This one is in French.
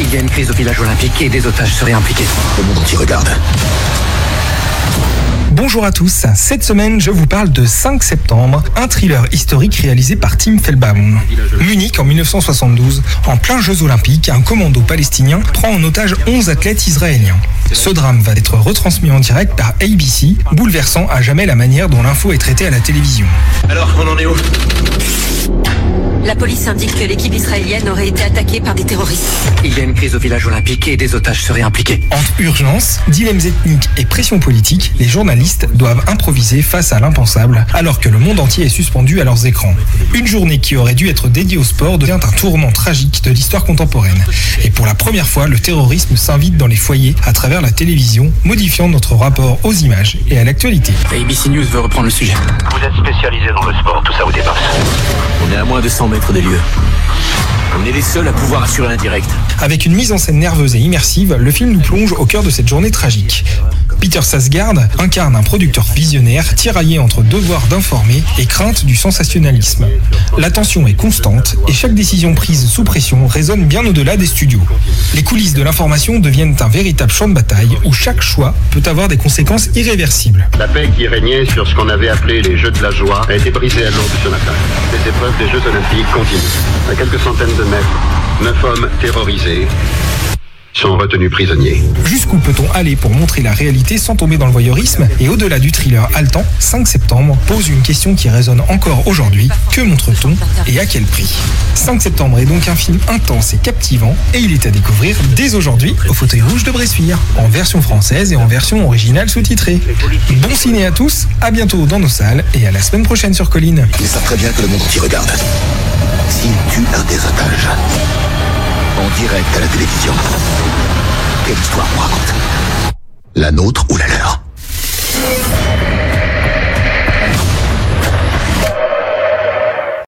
Il y a une crise au village olympique et des otages seraient impliqués. Le monde entier regarde. Bonjour à tous, cette semaine je vous parle de 5 septembre, un thriller historique réalisé par Tim Feldbaum. Munich en 1972, en plein Jeux Olympiques, un commando palestinien prend en otage 11 athlètes israéliens. Ce drame va être retransmis en direct par ABC, bouleversant à jamais la manière dont l'info est traitée à la télévision. Alors, on en est où? La police indique que l'équipe israélienne aurait été attaquée par des terroristes. Il y a une crise au village olympique et des otages seraient impliqués. Entre urgence, dilemmes ethniques et pression politique, les journalistes doivent improviser face à l'impensable, alors que le monde entier est suspendu à leurs écrans. Une journée qui aurait dû être dédiée au sport devient un tournant tragique de l'histoire contemporaine. Et pour la première fois, le terrorisme s'invite dans les foyers à travers la télévision, modifiant notre rapport aux images et à l'actualité. ABC News veut reprendre le sujet. Vous êtes spécialisé dans le sport, tout ça vous dépasse. On est à moins de 100 mètres des lieux. On est les seuls à pouvoir assurer l'indirect. Avec une mise en scène nerveuse et immersive, le film nous plonge au cœur de cette journée tragique. Peter Sarsgaard incarne un producteur visionnaire tiraillé entre devoir d'informer et crainte du sensationnalisme. La tension est constante et chaque décision prise sous pression résonne bien au-delà des studios. Les coulisses de l'information deviennent un véritable champ de bataille où chaque choix peut avoir des conséquences irréversibles. La paix qui régnait sur ce qu'on avait appelé les Jeux de la joie a été brisée à l'aube ce matin. Les épreuves des Jeux Olympiques continuent. À quelques centaines de mètres, 9 hommes terrorisés sont retenus prisonniers. Jusqu'où peut-on aller pour montrer la réalité sans tomber dans le voyeurisme? Et au-delà du thriller haletant, 5 septembre pose une question qui résonne encore aujourd'hui. Que montre-t-on et à quel prix? 5 septembre est donc un film intense et captivant et il est à découvrir dès aujourd'hui au Fauteuil Rouge de Bressuire, en version française et en version originale sous-titrée. Bon ciné à tous, à bientôt dans nos salles et à la semaine prochaine sur Colline. Ils savent très bien que le monde entier regarde. S'ils tuent un des otages, en direct à la télévision, quelle histoire on raconte? La nôtre ou la leur?